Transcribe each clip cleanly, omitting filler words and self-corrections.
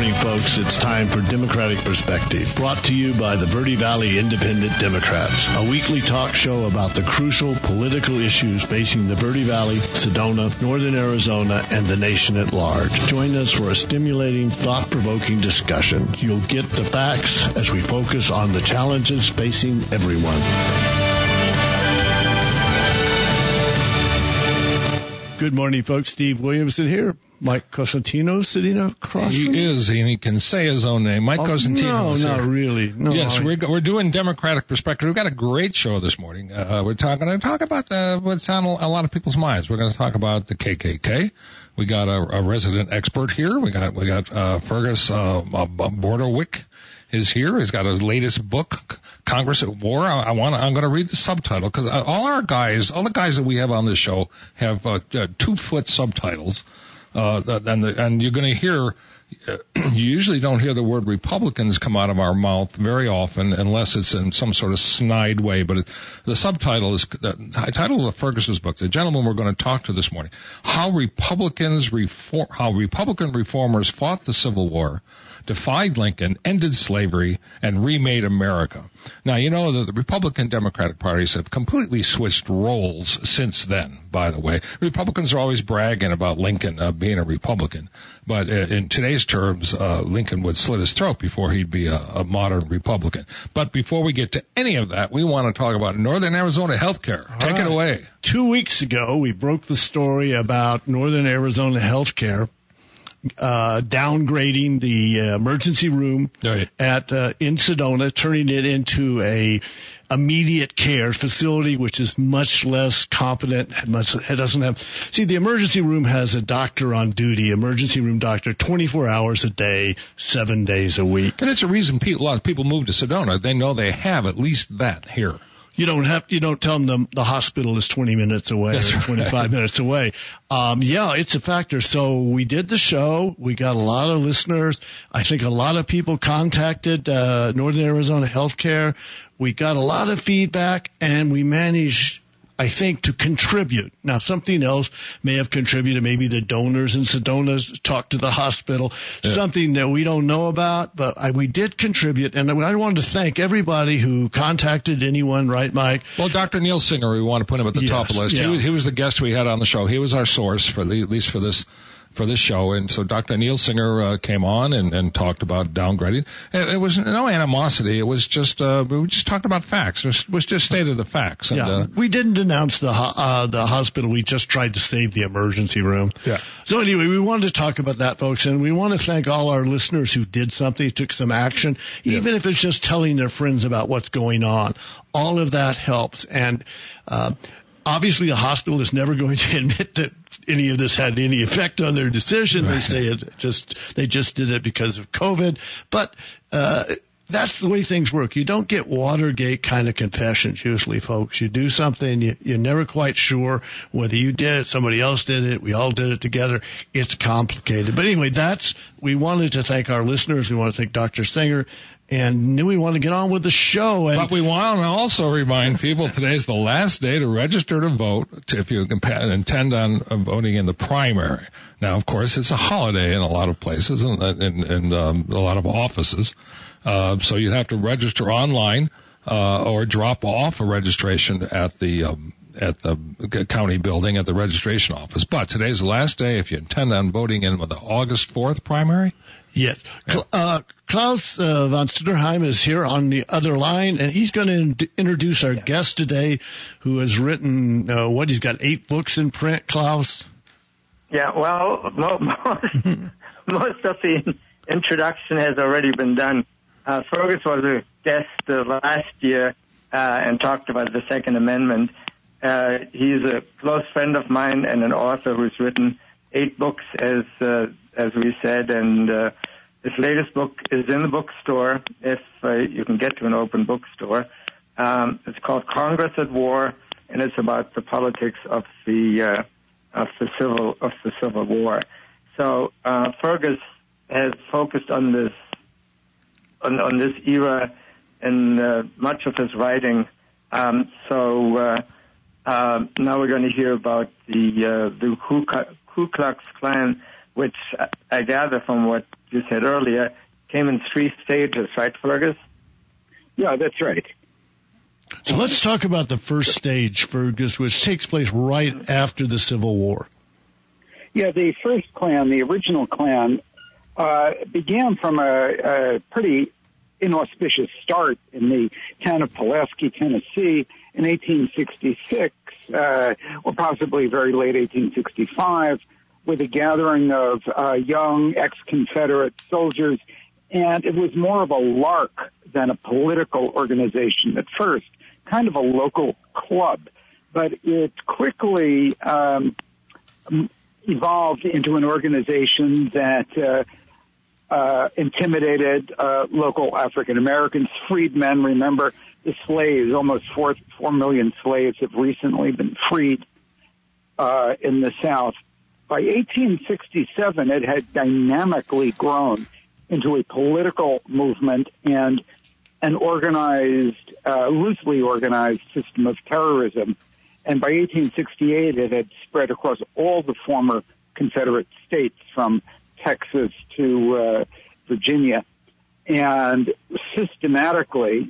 morning, folks. It's time for Democratic Perspective, brought to you by the Verde Valley Independent Democrats, a weekly talk show about the crucial political issues facing the Verde Valley, Sedona, Northern Arizona, and the nation at large. Join us for a stimulating, thought-provoking discussion. You'll get the facts as we focus on the challenges facing everyone. Good morning, folks. Steve Williamson here. Mike Cosentino sitting across from me. He is, and he can say his own name. Mike Cosentino. No, not really. No, yes, we're doing Democratic Perspective. We've got a great show this morning. We're talk about what's on a lot of people's minds. We're going to talk about the KKK. We got a resident expert here. We got Fergus Borderwick is here. He's got his latest book, Congress at War. I'm going to read the subtitle because all the guys that we have on this show have 2-foot subtitles, and you're going to hear. You usually don't hear the word Republicans come out of our mouth very often unless it's in some sort of snide way. But the subtitle is the title of Fergus's book. The gentleman we're going to talk to this morning: How Republican reformers fought the Civil War, defied Lincoln, ended slavery, and remade America. Now, you know that the Republican Democratic parties have completely switched roles since then, by the way. Republicans are always bragging about Lincoln being a Republican. But in today's terms, Lincoln would slit his throat before he'd be a modern Republican. But before we get to any of that, we want to talk about Northern Arizona health care. Take it away. 2 weeks ago, we broke the story about Northern Arizona health care. Downgrading the emergency room in Sedona, turning it into a immediate care facility, which is much less competent. It doesn't have. See, the emergency room has a doctor on duty, emergency room doctor, 24 hours a day, 7 days a week. And it's a reason a lot of people move to Sedona. They know they have at least that here. You don't tell them the hospital is 20 minutes away or 25 minutes away. It's a factor. So we did the show. We got a lot of listeners. I think a lot of people contacted Northern Arizona Healthcare. We got a lot of feedback, and we managed, I think, to contribute. Now, something else may have contributed. Maybe the donors in Sedona talked to the hospital, something that we don't know about, but we did contribute. And I wanted to thank everybody who contacted anyone, right, Mike? Well, Dr. Neil Singer, we want to put him at the top of the list. Yeah. He was the guest we had on the show. He was our source, at least for this show. And so Dr. Neil Singer came on and talked about downgrading. It was no animosity. It was just we just talked about facts. It was just stated the facts. And, we didn't denounce the hospital. We just tried to save the emergency room. Yeah. So anyway, we wanted to talk about that, folks, and we want to thank all our listeners who did something, took some action, even if it's just telling their friends about what's going on. All of that helps. And obviously, the hospital is never going to admit that any of this had any effect on their decision. Right. They say they just did it because of COVID. But that's the way things work. You don't get Watergate kind of confessions usually, folks. You do something, you're never quite sure whether you did it, somebody else did it, we all did it together. It's complicated. But anyway, we wanted to thank our listeners. We want to thank Dr. Singer. And then we want to get on with the show. But we want to also remind people today's the last day to register to vote if you intend on voting in the primary. Now, of course, it's a holiday in a lot of places and a lot of offices. So you'd have to register online or drop off a registration at the county building at the registration office. But today's the last day if you intend on voting in the August 4th primary. Yes. Klaus von Sutterheim is here on the other line, and he's going to introduce our guest today, who has written, he's got 8 books in print, Klaus? Yeah, well, most of the introduction has already been done. Fergus was a guest last year and talked about the Second Amendment. He's a close friend of mine and an author who's written 8 books, as we said, and his latest book is in the bookstore if you can get to an open bookstore. It's called Congress at War, and it's about the politics of the Civil War. So Fergus has focused on this era in much of his writing. So now we're going to hear about the Ku Klux Klan, which I gather from what you said earlier, came in 3 stages, right, Fergus? Yeah, that's right. So let's talk about the first stage, Fergus, which takes place right after the Civil War. Yeah, the first Klan, the original Klan, began from a pretty inauspicious start in the town of Pulaski, Tennessee in 1866, or possibly very late 1865, with a gathering of young ex-Confederate soldiers. And it was more of a lark than a political organization at first, kind of a local club. But it quickly evolved into an organization that intimidated local African Americans, freedmen. Remember, the slaves, almost 4 million slaves have recently been freed in the South. By 1867, it had dynamically grown into a political movement and an organized, loosely organized system of terrorism. And by 1868, it had spread across all the former Confederate states from Texas to Virginia, and systematically,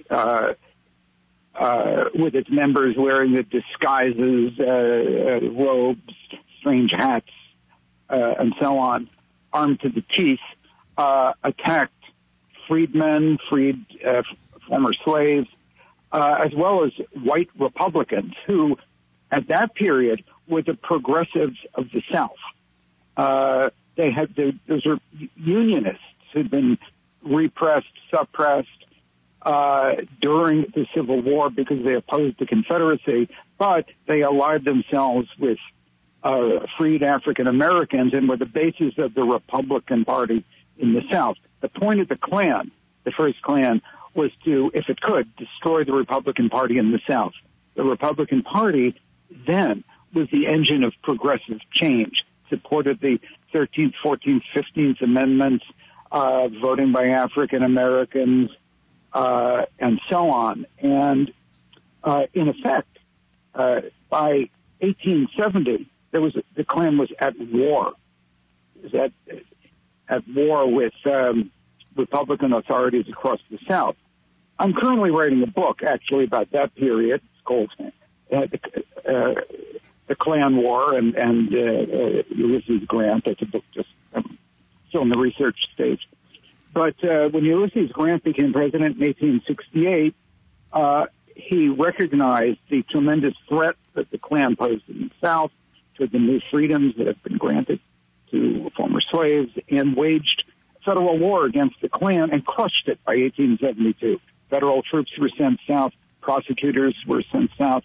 with its members wearing the disguises, robes, strange hats, and so on, armed to the teeth, attacked freedmen, former slaves, as well as white Republicans who, at that period, were the progressives of the South. Those are unionists who'd been repressed, suppressed during the Civil War because they opposed the Confederacy, but they allied themselves with freed African Americans and were the basis of the Republican Party in the South. The point of the Klan, the first Klan, was to, if it could, destroy the Republican Party in the South. The Republican Party then was the engine of progressive change, supported the 13th, 14th, 15th Amendments, voting by African Americans, and so on. And in effect, by 1870, the Klan was at war. It was at war with Republican authorities across the South. I'm currently writing a book, actually, about that period. It's called The Klan War and Ulysses Grant. That's a book just still in the research stage. But when Ulysses Grant became president in 1868, he recognized the tremendous threat that the Klan posed in the South to the new freedoms that have been granted to former slaves, and waged federal war against the Klan and crushed it by 1872. Federal troops were sent south. Prosecutors were sent south.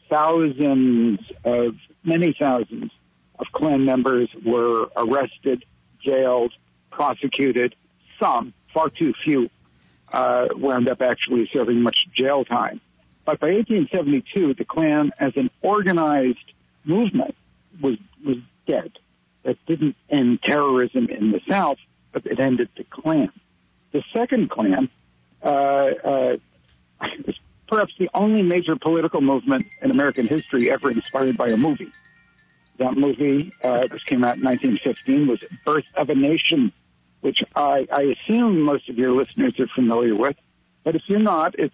Many thousands of Klan members were arrested, jailed, prosecuted. Some, far too few, wound up actually serving much jail time. But by 1872, the Klan, as an organized movement, was dead. That didn't end terrorism in the South, but it ended the Klan. The second Klan was perhaps the only major political movement in American history ever inspired by a movie. That movie, which came out in 1915, was Birth of a Nation, which I assume most of your listeners are familiar with. But if you're not, it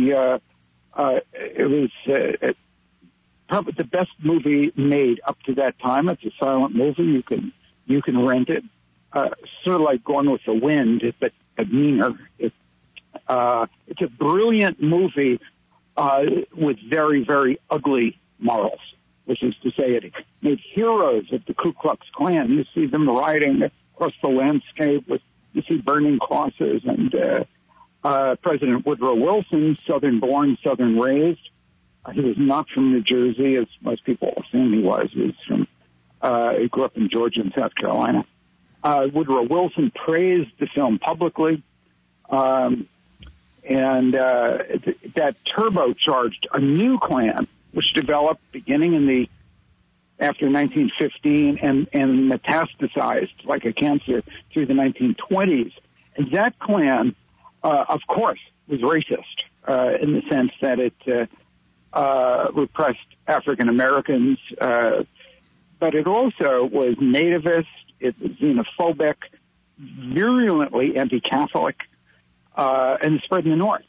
was probably the best movie made up to that time. It's a silent movie. You can rent it. Sort of like Gone with the Wind, but meaner. It's a brilliant movie with very, very ugly morals, which is to say it made heroes of the Ku Klux Klan. You see them riding across the landscape. You see burning crosses. And President Woodrow Wilson, Southern-born, Southern-raised. He was not from New Jersey, as most people assume he was. He grew up in Georgia and South Carolina. Woodrow Wilson praised the film publicly. And that turbocharged a new Klan, which developed beginning after 1915 and metastasized like a cancer through the 1920s. And that Klan, of course, was racist in the sense that it repressed African Americans, but it also was nativist, it was xenophobic, virulently anti-Catholic, and it spread in the North.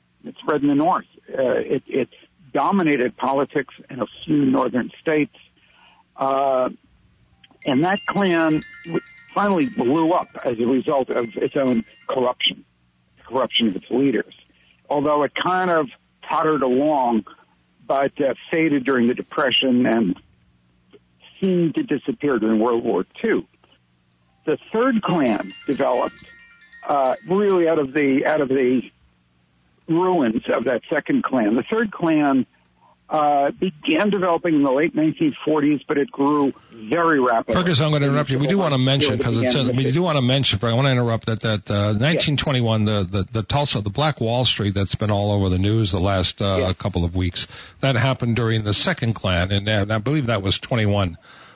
It dominated politics in a few northern states, and that Klan finally blew up as a result of its own corruption of its leaders. Although it kind of tottered along, but faded during the Depression and seemed to disappear during World War II. The third Klan developed really out of the ruins of that second Klan. The third Klan began developing in the late 1940s, but it grew very rapidly. Fergus, I'm going to interrupt you. We do want to mention, because it says, we do want to mention, I want to interrupt that 1921, the Tulsa, the Black Wall Street that's been all over the news the last couple of weeks, that happened during the second Klan, and I believe that was 21,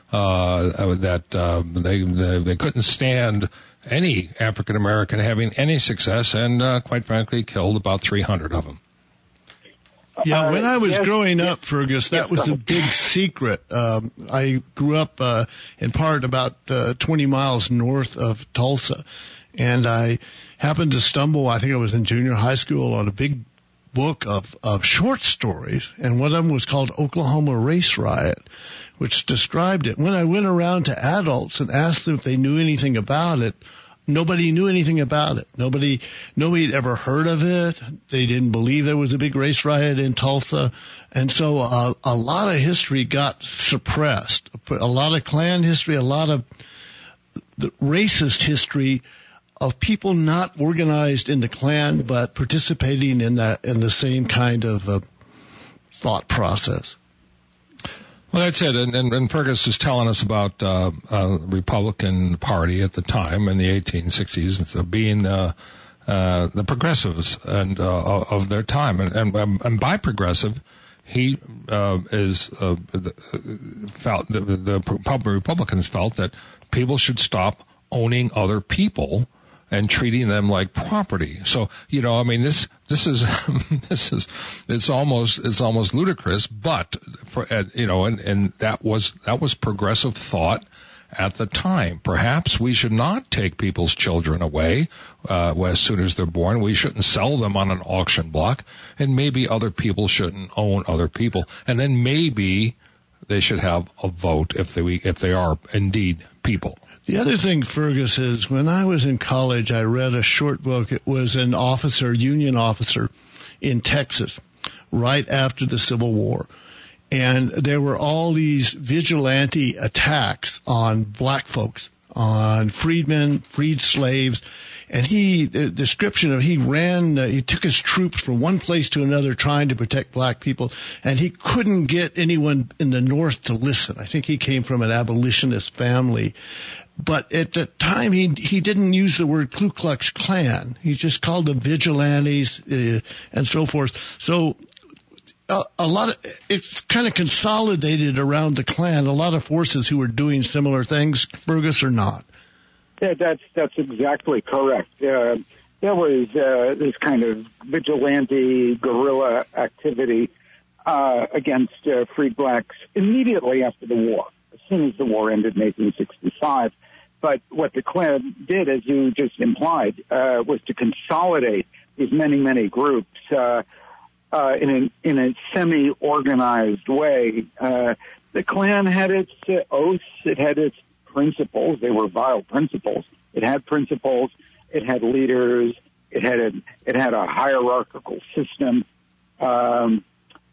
they couldn't stand any African American having any success, and quite frankly killed about 300 of them. Yeah, when I was growing up, Fergus, that was a big secret. I grew up in part about 20 miles north of Tulsa, and I happened to stumble, I think I was in junior high school, on a big book of short stories, and one of them was called Oklahoma Race Riot, which described it. When I went around to adults and asked them if they knew anything about it, nobody knew anything about it. Nobody had ever heard of it. They didn't believe there was a big race riot in Tulsa. And so a lot of history got suppressed. A lot of Klan history, a lot of the racist history of people not organized in the Klan but participating in the same kind of thought process. Well, that's it. And Fergus is telling us about the Republican Party at the time in the 1860s, so being the progressives and of their time. And by progressive, he felt the Republicans felt that people should stop owning other people and treating them like property. So, I mean, this is it's almost ludicrous, but and that was progressive thought at the time. Perhaps we should not take people's children away as soon as they're born. We shouldn't sell them on an auction block, and maybe other people shouldn't own other people, and then maybe they should have a vote if they are indeed people. The other thing, Fergus, is when I was in college, I read a short book. It was an Union officer in Texas right after the Civil War. And there were all these vigilante attacks on black folks, on freedmen, freed slaves. And he took his troops from one place to another trying to protect black people, and he couldn't get anyone in the North to listen. I think he came from an abolitionist family. But at the time, he didn't use the word Ku Klux Klan. He just called them vigilantes and so forth. So it's kind of consolidated around the Klan. A lot of forces who were doing similar things, Fergus, or not. Yeah, that's exactly correct. There was this kind of vigilante guerrilla activity against freed blacks immediately after the war, as soon as the war ended in 1865. But what the Klan did, as you just implied, was to consolidate these many, many groups in a semi-organized way. The Klan had its oaths, it had its principles. They were vile principles. It had principles. It had leaders. It had a hierarchical system, and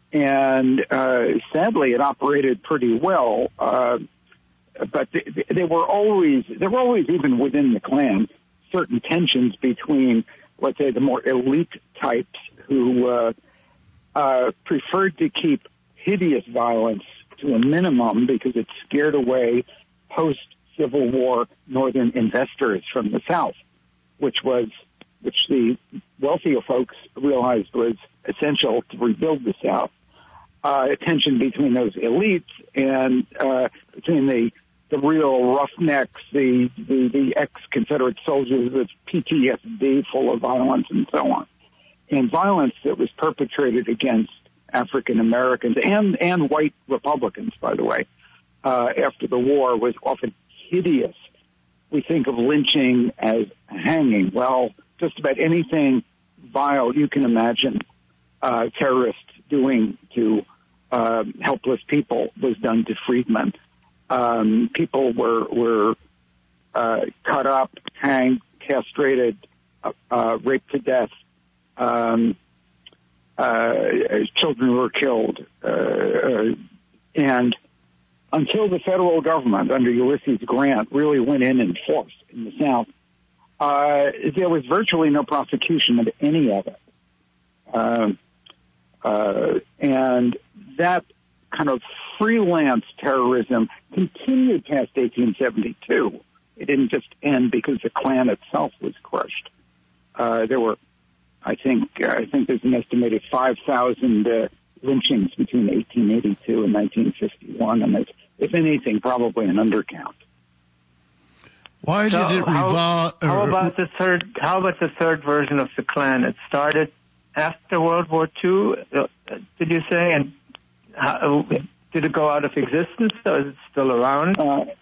sadly, it operated pretty well. But there were always, even within the Klan, certain tensions between, let's say, the more elite types who preferred to keep hideous violence to a minimum because it scared away post-Civil War Northern investors from the South, which the wealthier folks realized was essential to rebuild the South. Tension between those elites and between the real roughnecks, the ex-Confederate soldiers with PTSD full of violence and so on. And violence that was perpetrated against African Americans and white Republicans, by the way, after the war was often hideous. we think of lynching as hanging. Well, just about anything vile you can imagine terrorists doing to helpless people was done to freedmen. People were cut up, hanged, castrated, raped to death. Children were killed. And until the federal government, under Ulysses Grant, really went in force in the South, there was virtually no prosecution of any of it. And that kind of freelance terrorism continued past 1872. It didn't just end because the Klan itself was crushed. There were, I think there's an estimated 5,000 lynchings between 1882 and 1951, and it's, if anything, probably an undercount. Why did it revolve? How about the third version of the Klan? It started after World War II, did you say? And did it go out of existence, or is it still around?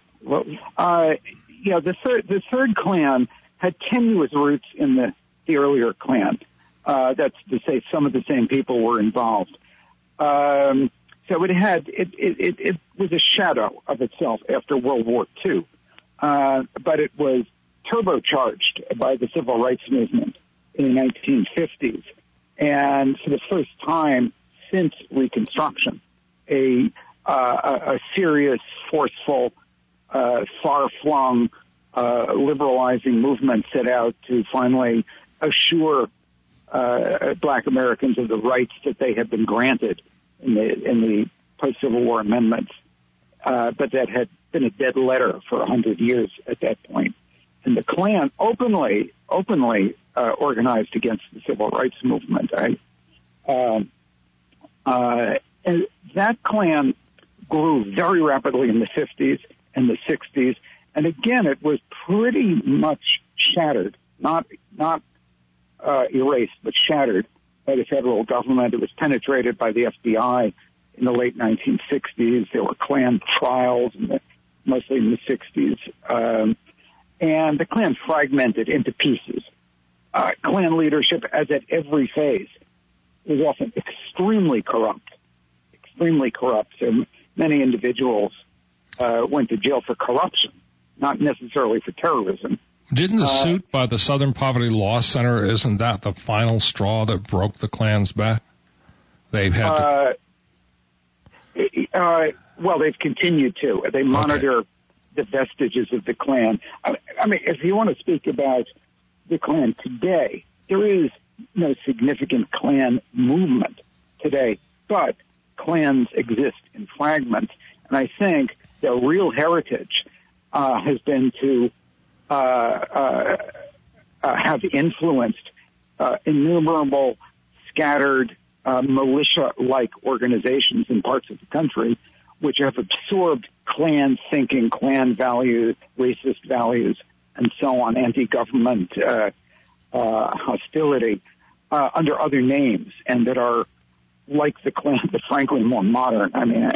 The third Klan had tenuous roots in the earlier Klan. That's to say, some of the same people were involved. So it was a shadow of itself after World War II, but it was turbocharged by the civil rights movement in the 1950s, and for the first time since Reconstruction, a serious, forceful, far-flung, liberalizing movement set out to finally assure Black Americans of the rights that they had been granted in the post-Civil War amendments, but that had been a dead letter for 100 years at that point. And the Klan openly organized against the civil rights movement. And that Klan grew very rapidly in the 50s and the 60s, and again, it was pretty much shattered, not erased, but shattered by the federal government. It was penetrated by the FBI in the late 1960s. There were Klan trials, mostly in the 60s. And the Klan fragmented into pieces. Klan leadership, as at every phase, was often extremely corrupt. So many individuals went to jail for corruption, not necessarily for terrorism. Didn't the suit by the Southern Poverty Law Center, isn't that the final straw that broke the Klan's back? They've had well, they've continued to. They monitor the vestiges of the Klan. I mean, if you want to speak about the Klan today, there is no significant Klan movement today, but Klans exist in fragments. And I think their real heritage has been to have influenced innumerable scattered militia-like organizations in parts of the country, which have absorbed Klan thinking, Klan values, racist values, and so on, anti-government hostility under other names, and that are like the Klan, but frankly more modern. I mean,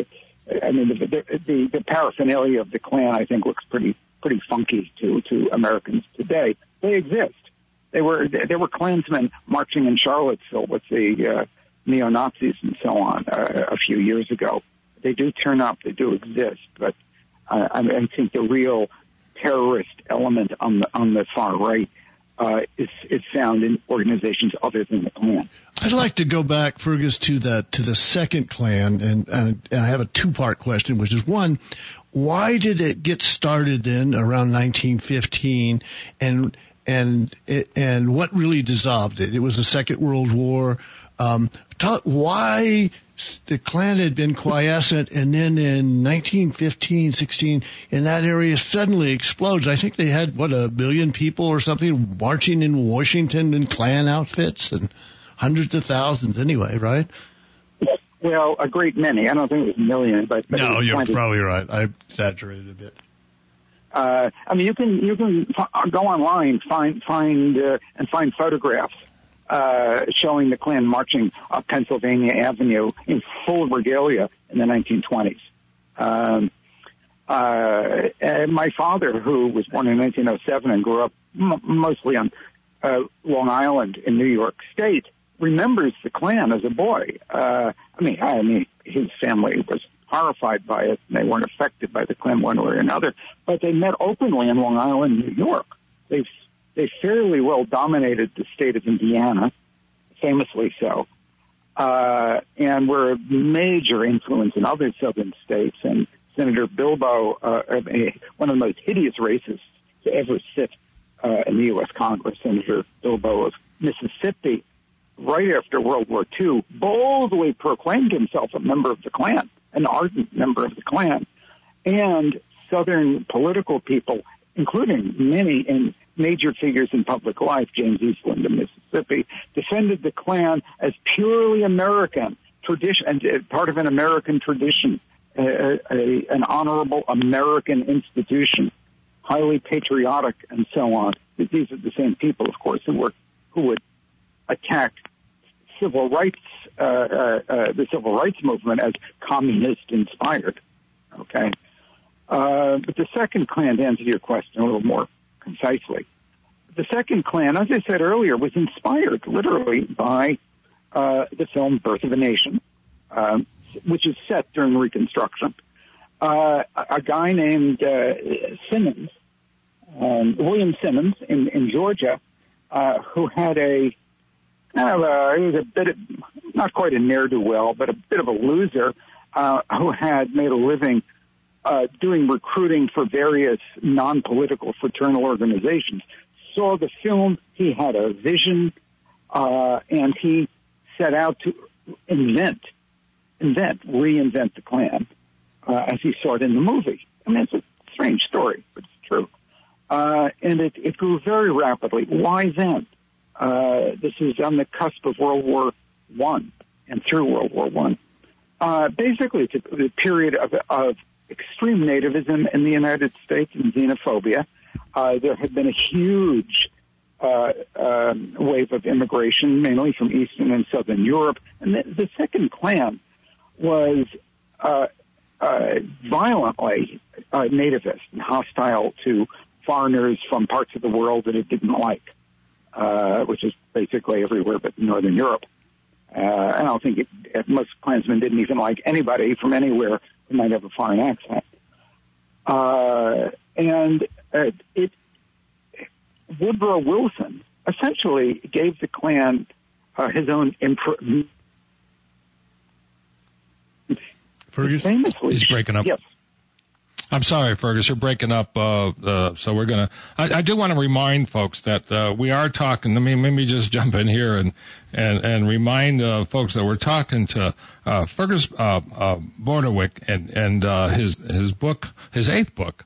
the paraphernalia of the Klan, I think, looks pretty funky to Americans today. They exist. There were Klansmen marching in Charlottesville with the neo-Nazis and so on a few years ago. They do turn up. They do exist. But I think the real terrorist element on the far right is found in organizations other than the Klan. I'd like to go back, Fergus, to the second Klan, and I have a two-part question, which is one, why did it get started then around 1915, and what really dissolved it? It was the Second World War. Why the Klan had been quiescent, and then in 1915, 16, in that area suddenly explodes. I think they had, 1 billion people or something marching in Washington in Klan outfits, and hundreds of thousands anyway, right? Well, a great many. I don't think it was a million, but no, you're probably right. I exaggerated a bit. I mean, you can go online, find photographs showing the Klan marching up Pennsylvania Avenue in full regalia in the 1920s. my father, who was born in 1907 and grew up mostly on Long Island in New York State, remembers the Klan as a boy. I mean, his family was horrified by it, and they weren't affected by the Klan one way or another. But they met openly in Long Island, New York. They fairly well dominated the state of Indiana, famously so, and were a major influence in other southern states. And Senator Bilbo, one of the most hideous racists to ever sit in the U.S. Congress, Senator Bilbo of Mississippi, right after World War II, boldly proclaimed himself a member of the Klan, an ardent member of the Klan. And Southern political people, including many major figures in public life, James Eastland of Mississippi, defended the Klan as purely American tradition, and part of an American tradition, an honorable American institution, highly patriotic, and so on. These are the same people, of course, who would attack civil rights, the civil rights movement as communist inspired. Okay, but the second Klan, to answer your question a little more concisely, the second Klan, as I said earlier, was inspired literally by the film Birth of a Nation, which is set during Reconstruction. A guy named Simmons, William Simmons in Georgia, who had he was a bit of, not quite a ne'er-do-well, but a bit of a loser, who had made a living doing recruiting for various non-political fraternal organizations, saw the film. He had a vision, and he set out to reinvent the Klan as he saw it in the movie. I mean, it's a strange story, but it's true. And it grew very rapidly. Why then? This is on the cusp of World War I and through World War I. Basically, it's a period of extreme nativism in the United States and xenophobia. There had been a huge wave of immigration, mainly from Eastern and Southern Europe. And the second Klan was violently nativist and hostile to foreigners from parts of the world that it didn't like, which is basically everywhere but Northern Europe. I don't think most Klansmen didn't even like anybody from anywhere who might have a foreign accent. Woodrow Wilson essentially gave the Klan his own imprint. Fergus? He's breaking up. Yes. I'm sorry, Fergus, you're breaking up. So we're going to. I do want to remind folks that we are talking. Let me just jump in here and remind folks that we're talking to Fergus Bordewich and his book, his 8th book,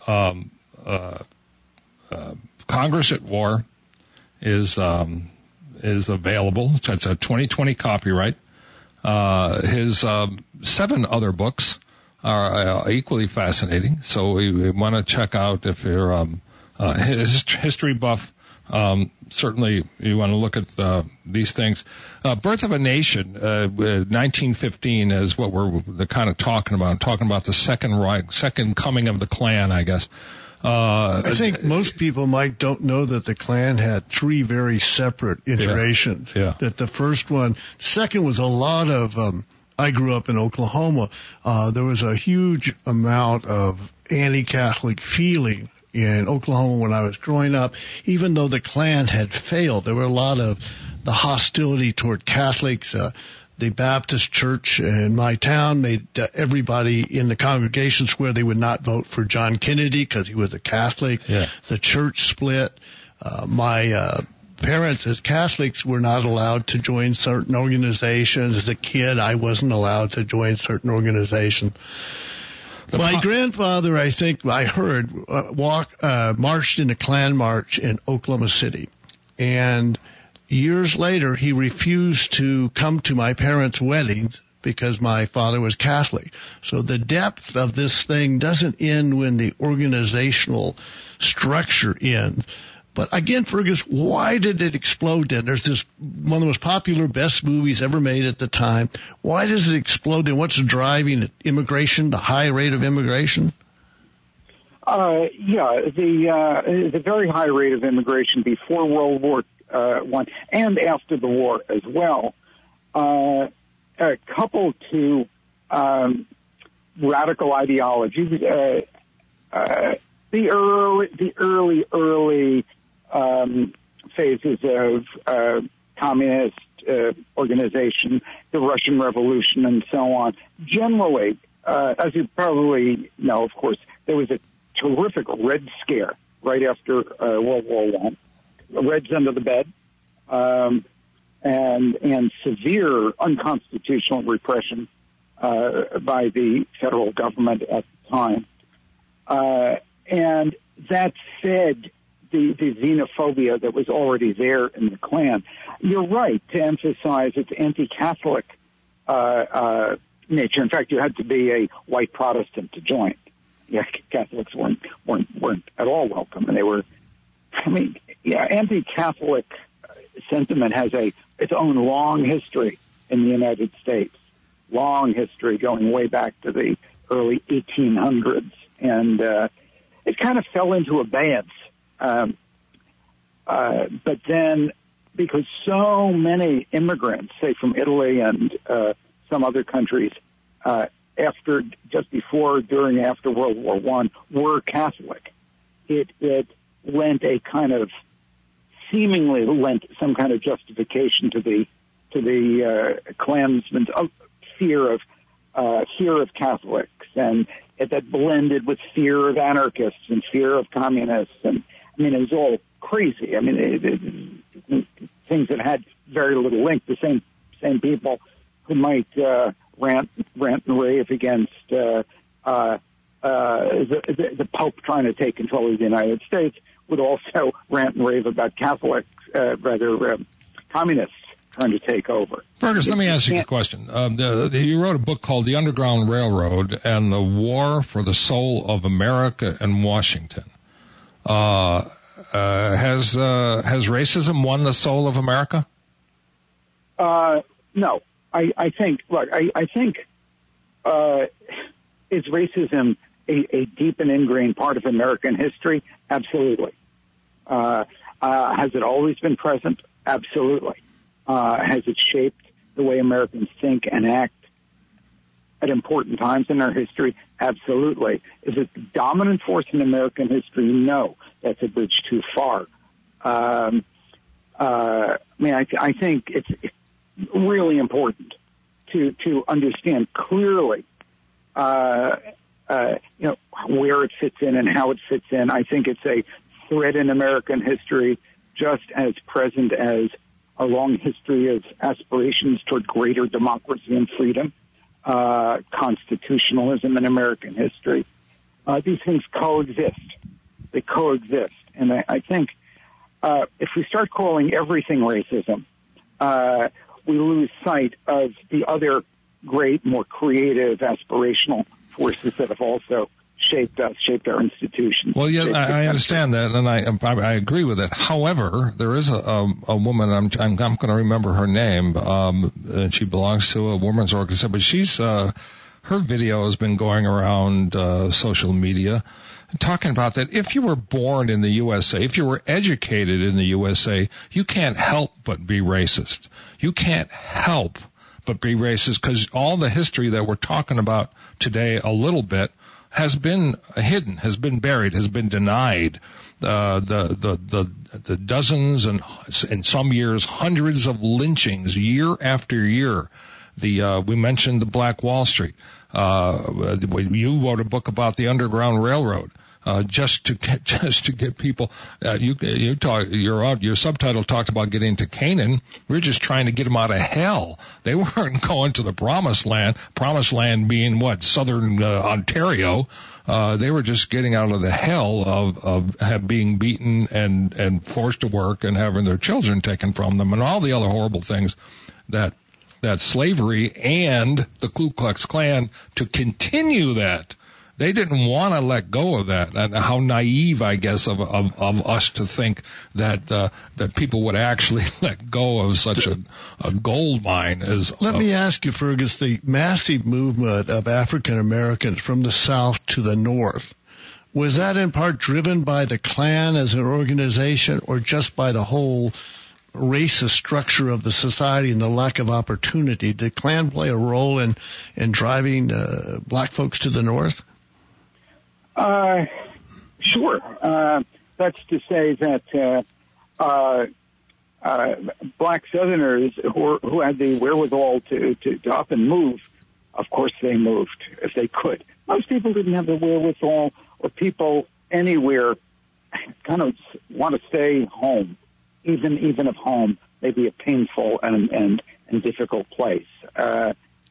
Congress at War, is available. It's a 2020 copyright. His 7 other books are equally fascinating, so we want to check out if you're a history buff. Certainly, you want to look at these things. Birth of a Nation, 1915, is what we're kind of talking about the second coming of the Klan, I guess. I think most people don't know that the Klan had 3 very separate iterations. Yeah. That the first one, second was a lot of. I grew up in Oklahoma. There was a huge amount of anti-Catholic feeling in Oklahoma when I was growing up. Even though the Klan had failed, there were a lot of the hostility toward Catholics. The Baptist church in my town made everybody in the congregation swear they would not vote for John Kennedy because he was a Catholic. Yeah. The church split. My parents, as Catholics, were not allowed to join certain organizations. As a kid, I wasn't allowed to join certain organizations. My grandfather, I think I heard, marched in a Klan march in Oklahoma City. And years later, he refused to come to my parents' weddings because my father was Catholic. So the depth of this thing doesn't end when the organizational structure ends. But again, Fergus, why did it explode then? There's this one of the most popular, best movies ever made at the time. Why does it explode then? What's driving it? Immigration, the high rate of immigration? The very high rate of immigration before World War I and after the war as well, coupled to radical ideologies. The early phases of communist organization, the Russian Revolution, and so on. Generally, as you probably know, of course, there was a terrific Red Scare right after World War I. Reds under the bed, and severe unconstitutional repression by the federal government at the time. And that fed the xenophobia that was already there in the Klan. You're right to emphasize its anti-Catholic nature. In fact, you had to be a white Protestant to join. Yeah, Catholics weren't at all welcome, and they were. Anti-Catholic sentiment has its own long history in the United States. Long history going way back to the early 1800s, and it kind of fell into abeyance. But then, because so many immigrants, say from Italy and some other countries, after World War I, were Catholic, it seemingly lent some kind of justification to the Klansmen's fear of Catholics, and that blended with fear of anarchists and fear of communists, and it was all crazy. Things that had very little link. The same people who might rant and rave against the Pope trying to take control of the United States would also rant and rave about Catholics, communists trying to take over. Fergus, let me ask you a question. You wrote a book called The Underground Railroad and the War for the Soul of America and Washington. Has racism won the soul of America? No. I think is racism a deep and ingrained part of American history? Absolutely. Has it always been present? Absolutely. Has it shaped the way Americans think and act at important times in our history? Absolutely. Is it the dominant force in American history? No. That's a bridge too far. I think it's really important to understand clearly, where it fits in and how it fits in. I think it's a thread in American history just as present as a long history of aspirations toward greater democracy and freedom, constitutionalism in American history. These things coexist. They coexist. And I think if we start calling everything racism, we lose sight of the other great, more creative, aspirational forces that have also shaped us, shaped our institutions. Well, yeah, I understand that, and I agree with it. However, there is a woman, I'm going to remember her name, and she belongs to a women's organization, but she's her video has been going around social media talking about that if you were born in the USA, if you were educated in the USA, you can't help but be racist. You can't help but be racist because all the history that we're talking about today a little bit has been hidden, has been buried, has been denied. The dozens and in some years hundreds of lynchings year after year. We mentioned the Black Wall Street. You wrote a book about the Underground Railroad. Just to get people, your subtitle talked about getting to Canaan. We're just trying to get them out of hell. They weren't going to the Promised Land. Promised Land being what? Southern Ontario. They were just getting out of the hell of being beaten and forced to work and having their children taken from them and all the other horrible things that slavery and the Ku Klux Klan to continue that. They didn't want to let go of that, and how naive, I guess, of us to think that people would actually let go of such a gold mine. Let me ask you, Fergus, the massive movement of African Americans from the South to the North. Was that in part driven by the Klan as an organization, or just by the whole racist structure of the society and the lack of opportunity? Did Klan play a role in driving black folks to the North? Sure. That's to say that black Southerners who had the wherewithal to up and move, of course they moved if they could. Most people didn't have the wherewithal, or people anywhere kind of want to stay home, even if home may be a painful and difficult place. I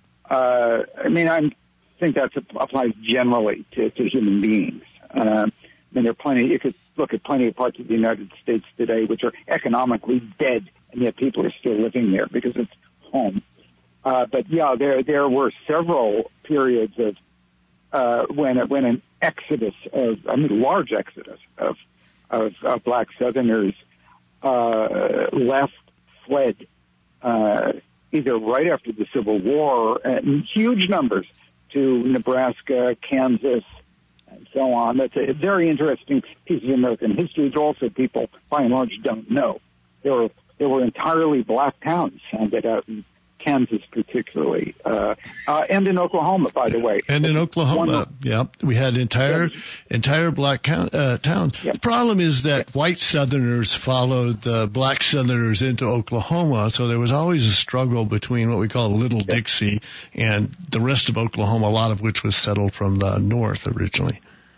think that applies generally to human beings. There are plenty. You could look at plenty of parts of the United States today which are economically dead, and yet people are still living there because it's home. But yeah, there were several periods of when an exodus large exodus of black Southerners fled either right after the Civil War in huge numbers to Nebraska, Kansas, and so on. That's a very interesting piece of American history that also people, by and large, don't know. There were entirely black towns founded out in Kansas, particularly, and in Oklahoma, by the way. And in Oklahoma, we had entire black towns. The problem is that white Southerners followed the black Southerners into Oklahoma, so there was always a struggle between what we call Little Dixie and the rest of Oklahoma, a lot of which was settled from the north originally.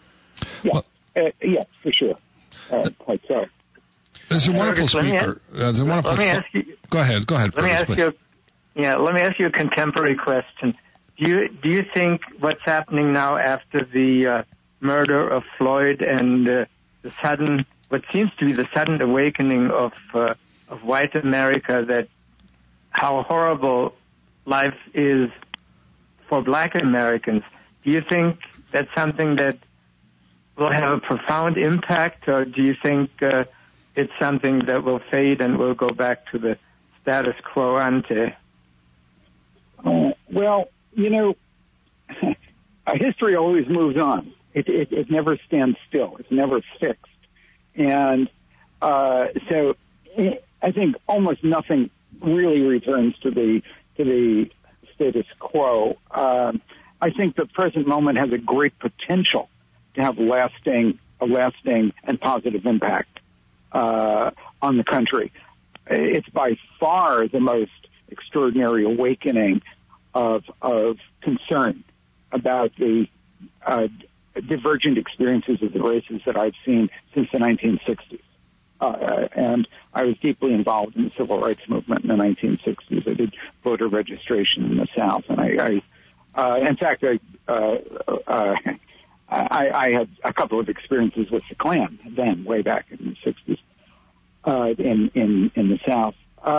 For sure. Quite so. There's a wonderful speaker. Let me ask you. Go ahead. Let me ask you a contemporary question. Do you think what's happening now after the murder of Floyd and what seems to be the sudden awakening of white America, that how horrible life is for black Americans? Do you think that's something that will have a profound impact, or do you think it's something that will fade and will go back to the status quo ante? Well, history always moves on. It never stands still. It's never fixed. And so I think almost nothing really returns to the status quo. I think the present moment has a great potential to have a lasting and positive impact on the country. It's by far the most extraordinary awakening of concern about the divergent experiences of the races that I've seen since the 1960s. And I was deeply involved in the civil rights movement in the 1960s. I did voter registration in the South, and I had a couple of experiences with the Klan then, way back in the 60s, in the South.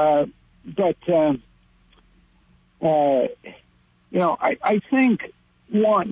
I think one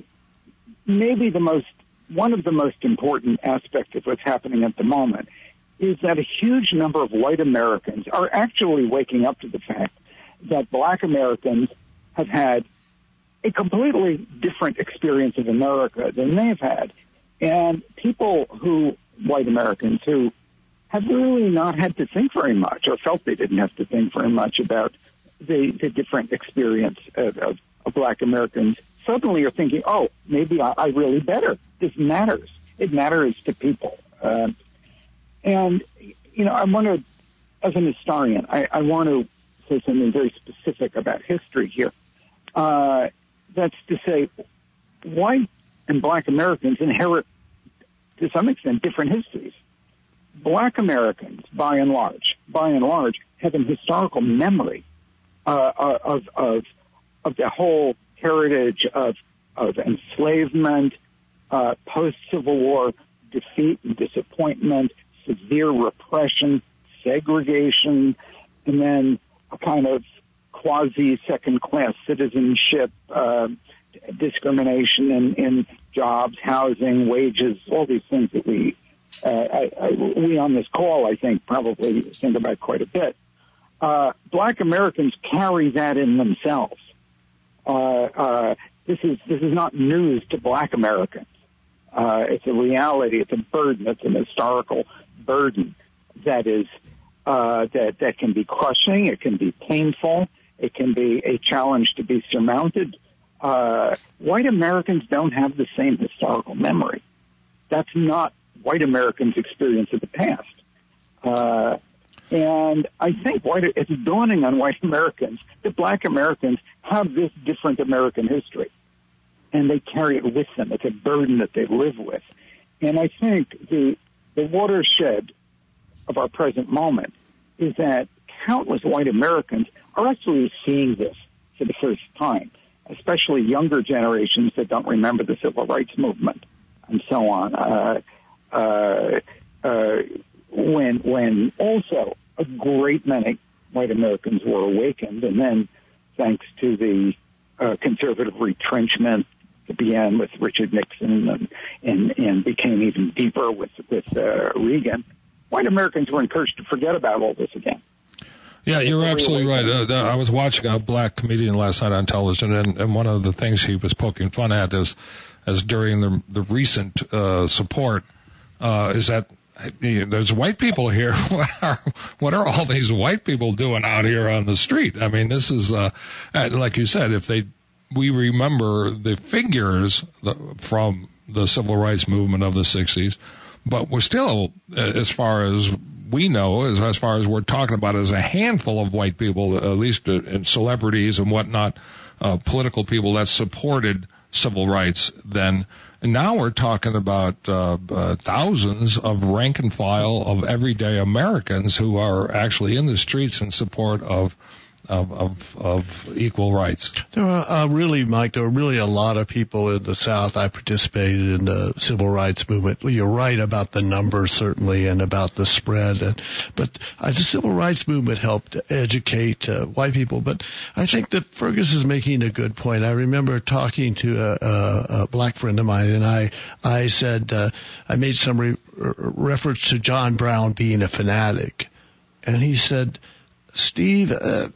of the most important aspects of what's happening at the moment is that a huge number of white Americans are actually waking up to the fact that black Americans have had a completely different experience of America than they've had. And white Americans who have really not had to think very much, or felt they didn't have to think very much about the different experience of black Americans, suddenly are thinking, oh, maybe I really better. This matters. It matters to people. And I want to, as an historian, I want to say something very specific about history here. That's to say, white and black Americans inherit, to some extent, different histories. Black Americans, by and large, have an historical memory of the whole heritage of enslavement, post-Civil War defeat and disappointment, severe repression, segregation, and then a kind of quasi-second-class citizenship, discrimination in jobs, housing, wages, all these things that we on this call, I think, probably think about quite a bit. Black Americans carry that in themselves. This is not news to black Americans. It's a reality. It's a burden. It's an historical burden that is that can be crushing. It can be painful. It can be a challenge to be surmounted. White Americans don't have the same historical memory. That's not white Americans' experience of the past. And I think it's dawning on white Americans that black Americans have this different American history, and they carry it with them. It's a burden that they live with. And I think the watershed of our present moment is that countless white Americans are actually seeing this for the first time, especially younger generations that don't remember the civil rights movement and so on. When also a great many white Americans were awakened, and then thanks to the conservative retrenchment that began with Richard Nixon and became even deeper with Reagan, white Americans were encouraged to forget about all this again. Yeah, you're absolutely right. I was watching a black comedian last night on television, and one of the things he was poking fun at is during the recent support is that there's white people here. What are all these white people doing out here on the street? I mean, this is like you said, we remember the figures from the civil rights movement of the 60s, but we're still, as far as we know, as far as we're talking about, as a handful of white people, at least in celebrities and whatnot, political people that supported civil rights then. And now we're talking about thousands of rank and file of everyday Americans who are actually in the streets in support of equal rights. There were really, Mike, there were really a lot of people in the South. I participated in the civil rights movement. You're right about the numbers, certainly, and about the spread. But the civil rights movement helped educate white people. But I think that Fergus is making a good point. I remember talking to a black friend of mine, and I said, I made some reference to John Brown being a fanatic. And he said, Steve,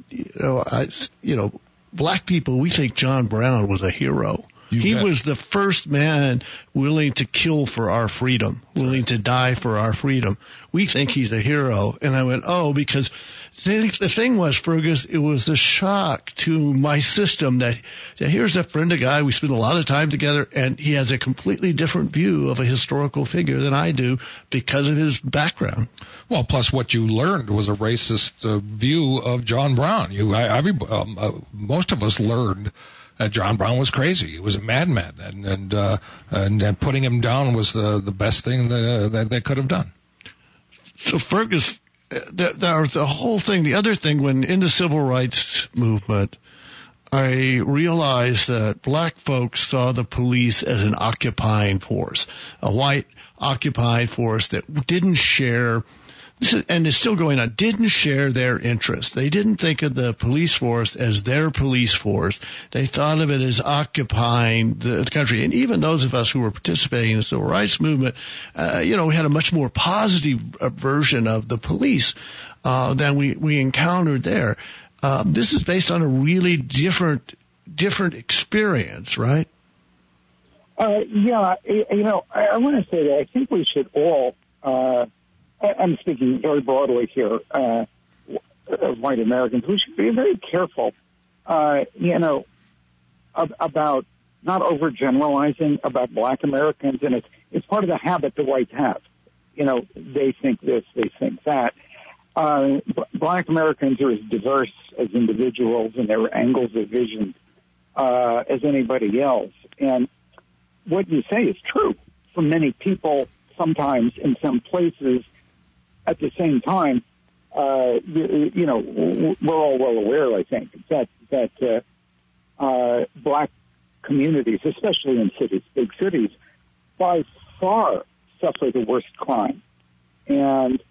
black people, we think John Brown was a hero. He was the first man willing to kill for our freedom, willing to die for our freedom. We think he's a hero. And I went, because the thing was, Fergus, it was a shock to my system that here's a friend, a guy, we spend a lot of time together, and he has a completely different view of a historical figure than I do because of his background. Well, plus what you learned was a racist view of John Brown. Most of us learned that John Brown was crazy. He was a madman, and putting him down was the best thing that they could have done. So, Fergus, the whole thing, the other thing, when in the civil rights movement, I realized that black folks saw the police as an occupying force, a white occupying force that didn't share, and it's still going on, didn't share their interests. They didn't think of the police force as their police force. They thought of it as occupying the country. And even those of us who were participating in the civil rights movement, we had a much more positive version of the police than we encountered there. This is based on a really different experience, right? I want to say that I think we should all, I'm speaking very broadly here, of white Americans, we should be very careful, about not overgeneralizing about black Americans, and it's part of the habit the whites have. They think this, they think that. Black Americans are as diverse as individuals in their angles of vision as anybody else. And what you say is true for many people, sometimes in some places. At the same time, we're all well aware, I think, that black communities, especially in cities, big cities, by far suffer the worst crime. And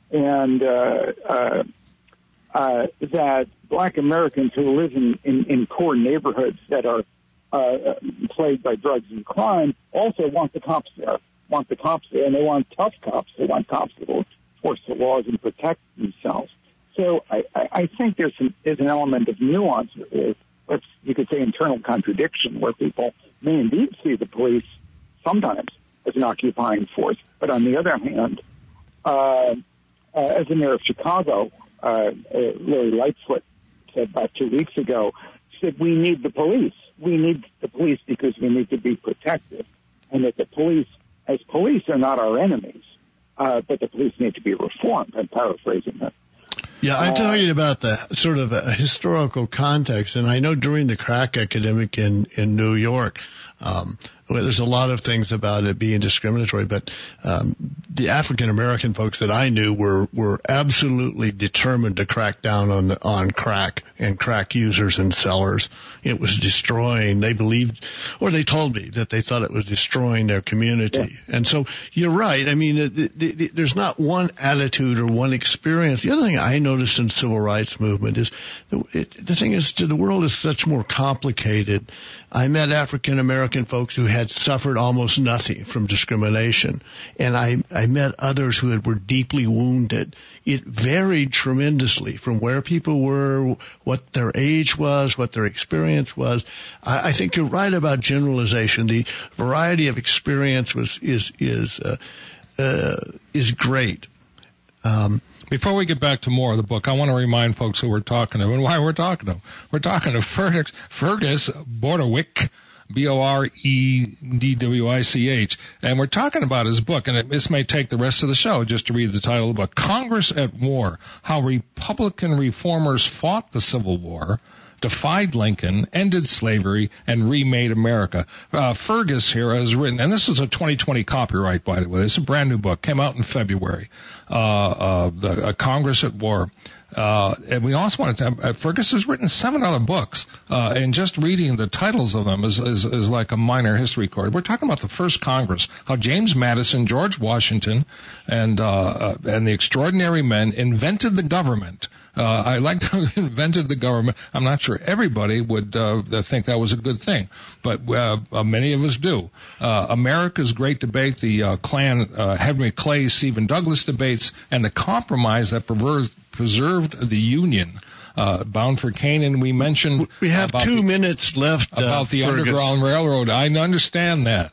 that black Americans who live in poor neighborhoods that are plagued by drugs and crime also want the cops there, and they want tough cops. They want cops that will enforce the laws and protect themselves. So I think there's an element of nuance, you could say internal contradiction, where people may indeed see the police sometimes as an occupying force. But on the other hand, as the mayor of Chicago, Lori Lightfoot said about 2 weeks ago, said we need the police. We need the police because we need to be protected, and that the police, as police, are not our enemies, but the police need to be reformed. I'm paraphrasing that. Yeah, I'm talking about the sort of historical context, and I know during the crack epidemic in New York, there's a lot of things about it being discriminatory, but the African American folks that I knew were absolutely determined to crack down on crack and crack users and sellers. It was destroying. They believed, or they told me that they thought it was destroying their community. Yeah. And so you're right. I mean, there's not one attitude or one experience. The other thing I noticed in the civil rights movement is the thing is the world is such more complicated. I met African American folks who had suffered almost nothing from discrimination, and I met others who were deeply wounded. It varied tremendously from where people were, what their age was, what their experience was. I think you're right about generalization. The variety of experience is great. Before we get back to more of the book, I want to remind folks who we're talking to and why we're talking to them. We're talking to Fergus Bordewick, Boredwich, and we're talking about his book, and this may take the rest of the show just to read the title of the book, Congress at War, How Republican Reformers Fought the Civil War, Defied Lincoln, Ended Slavery, and Remade America. Fergus here has written, and this is a 2020 copyright, by the way. It's a brand new book. Came out in February. Congress at War. And we also wanted to, Fergus has written 7 other books, and just reading the titles of them is like a minor history course. We're talking about the first Congress, how James Madison, George Washington, and the extraordinary men invented the government. I like how they invented the government. I'm not sure everybody would think that was a good thing, but many of us do. America's Great Debate, the Klan, Henry Clay, Stephen Douglas debates, and the compromise that preserved the Union. Bound for Canaan, we mentioned. We have 2 minutes left. About the Fergus. Underground Railroad. I understand that.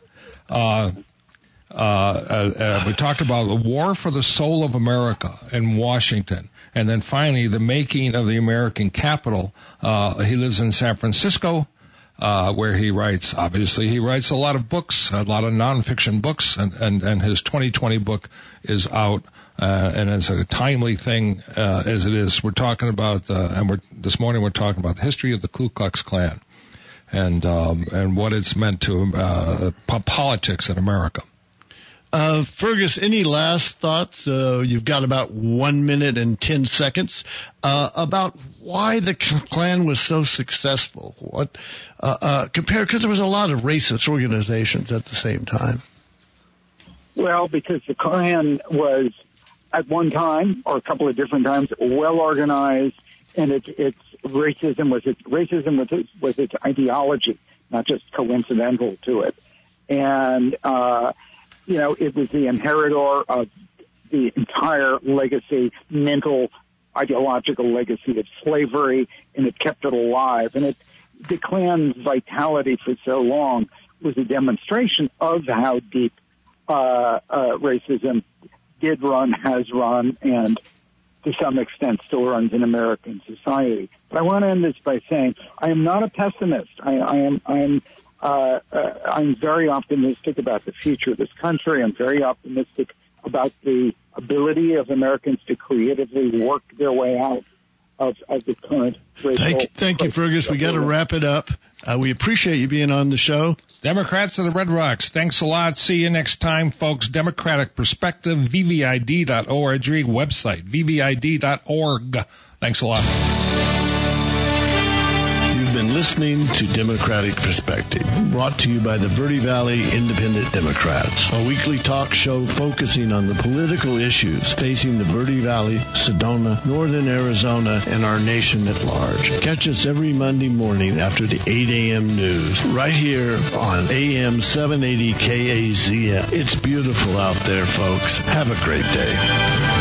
We talked about the War for the Soul of America in Washington. And then finally, the making of the American capital. He lives in San Francisco, where he writes. Obviously, he writes a lot of books, a lot of nonfiction books, and his 2020 book is out, and it's a timely thing as it is. We're talking about, this morning we're talking about the history of the Ku Klux Klan, and what it's meant to politics in America. Fergus, any last thoughts? You've got about 1 minute and 10 seconds about why the Klan was so successful. What because there was a lot of racist organizations at the same time. Well, because the Klan was at one time or a couple of different times well organized, and its racism was its ideology, not just coincidental to it, and. It was the inheritor of the entire legacy, mental, ideological legacy of slavery, and it kept it alive. And the Klan's vitality for so long was a demonstration of how deep racism did run, has run, and to some extent still runs in American society. But I want to end this by saying I am not a pessimist. I'm very optimistic about the future of this country. I'm very optimistic about the ability of Americans to creatively work their way out of the current racial. Thank you, Fergus. We got to wrap it up. We appreciate you being on the show. Democrats of the Red Rocks, thanks a lot. See you next time, folks. Democratic Perspective, VVID.org, website, VVID.org. Thanks a lot. Been listening to Democratic Perspective, brought to you by the Verde Valley Independent Democrats, a weekly talk show focusing on the political issues facing the Verde Valley, Sedona, Northern Arizona, and our nation at large. Catch us every Monday morning after the 8 a.m. news, right here on AM 780 KAZM. It's beautiful out there, folks. Have a great day.